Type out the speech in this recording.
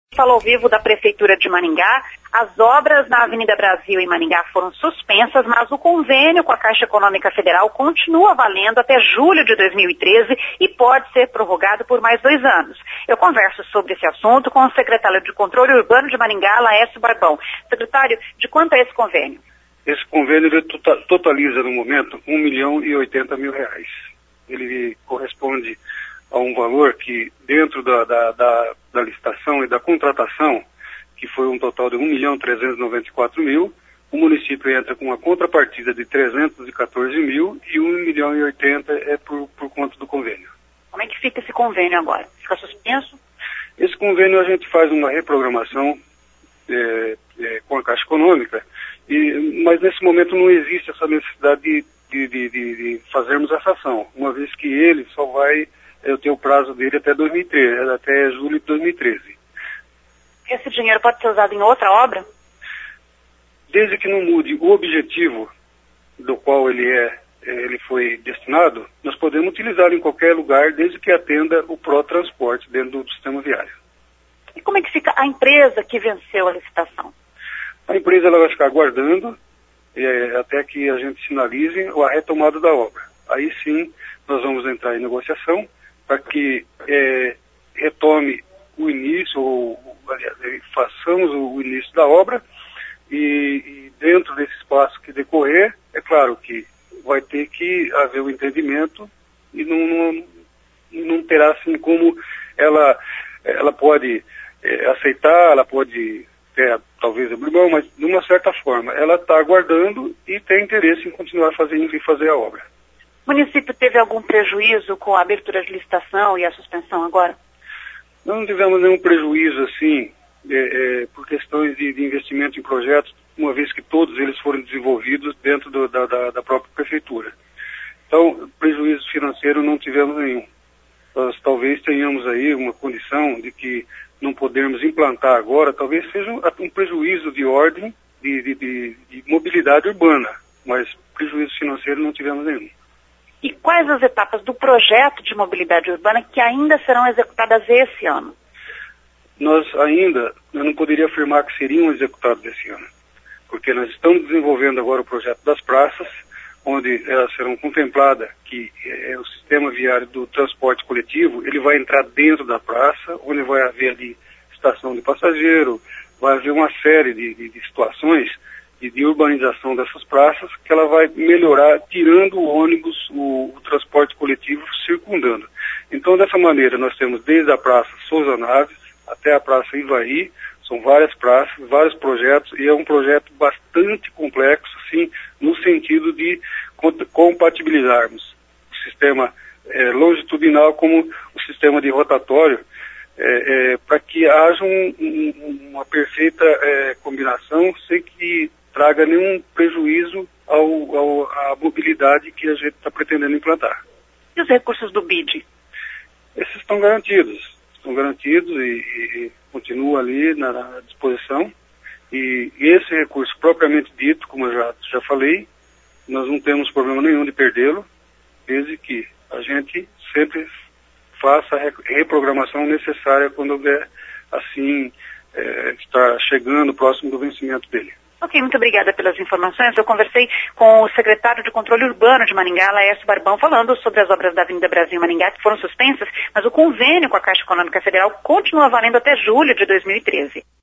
Fala ao vivo da Prefeitura de Maringá. As obras na Avenida Brasil em Maringá foram suspensas, mas o convênio com a Caixa Econômica Federal continua valendo até julho de 2013 e pode ser prorrogado por mais 2 anos. Eu converso sobre esse assunto com o secretário de Controle Urbano de Maringá, Laércio Barbão. Secretário, de quanto é esse convênio? Esse convênio totaliza no momento R$1.080.000. Ele corresponde a um valor que, dentro da licitação e da contratação, que foi um total de R$1.394.000, o município entra com uma contrapartida de R$314.000 e R$1.080.000 é por conta do convênio. Como é que fica esse convênio agora? Fica suspenso? Esse convênio a gente faz uma reprogramação com a Caixa Econômica, mas nesse momento não existe essa necessidade de fazermos essa ação, uma vez que ele só vai ter o prazo dele até 2013, até julho de 2013. Esse dinheiro pode ser usado em outra obra? Desde que não mude o objetivo do qual ele foi destinado, nós podemos utilizá-lo em qualquer lugar, desde que atenda o pró-transporte dentro do sistema viário. E como é que fica a empresa que venceu a licitação? A empresa ela vai ficar aguardando até que a gente sinalize a retomada da obra. Aí sim, nós vamos entrar em negociação para que retome o início, aliás, façamos o início da obra e dentro desse espaço que decorrer, é claro que vai ter que haver o entendimento e não terá assim como ela pode aceitar, ela pode talvez abrir mão, mas de uma certa forma ela está aguardando e tem interesse em continuar fazendo e fazer a obra. O município teve algum prejuízo com a abertura de licitação e a suspensão agora? Nós não tivemos nenhum prejuízo assim, por questões de investimento em projetos, uma vez que todos eles foram desenvolvidos dentro da própria prefeitura. Então, prejuízo financeiro não tivemos nenhum. Nós talvez tenhamos aí uma condição de que não podermos implantar agora, talvez seja um prejuízo de ordem de mobilidade urbana, mas prejuízo financeiro não tivemos nenhum. E quais as etapas do projeto de mobilidade urbana que ainda serão executadas esse ano? Eu não poderia afirmar que seriam executados esse ano, porque nós estamos desenvolvendo agora o projeto das praças, onde elas serão contempladas que o sistema viário do transporte coletivo, ele vai entrar dentro da praça, onde vai haver ali estação de passageiro, vai haver uma série de situações de urbanização dessas praças, que ela vai melhorar, tirando o ônibus, o transporte coletivo circundando. Então, dessa maneira, nós temos desde a Praça Souza Naves até a Praça Ivaí, são várias praças, vários projetos, e é um projeto bastante complexo, assim, no sentido de compatibilizarmos o sistema longitudinal como o sistema de rotatório, para que haja uma perfeita combinação, sem que traga nenhum prejuízo à mobilidade que a gente está pretendendo implantar. E os recursos do BID? Esses estão garantidos e continua ali na disposição. E esse recurso propriamente dito, como eu já falei, nós não temos problema nenhum de perdê-lo, desde que a gente sempre faça a reprogramação necessária quando houver, assim, estar chegando próximo do vencimento dele. Ok, muito obrigada pelas informações. Eu conversei com o secretário de Controle Urbano de Maringá, Laércio Barbão, falando sobre as obras da Avenida Brasil em Maringá que foram suspensas, mas o convênio com a Caixa Econômica Federal continua valendo até julho de 2013.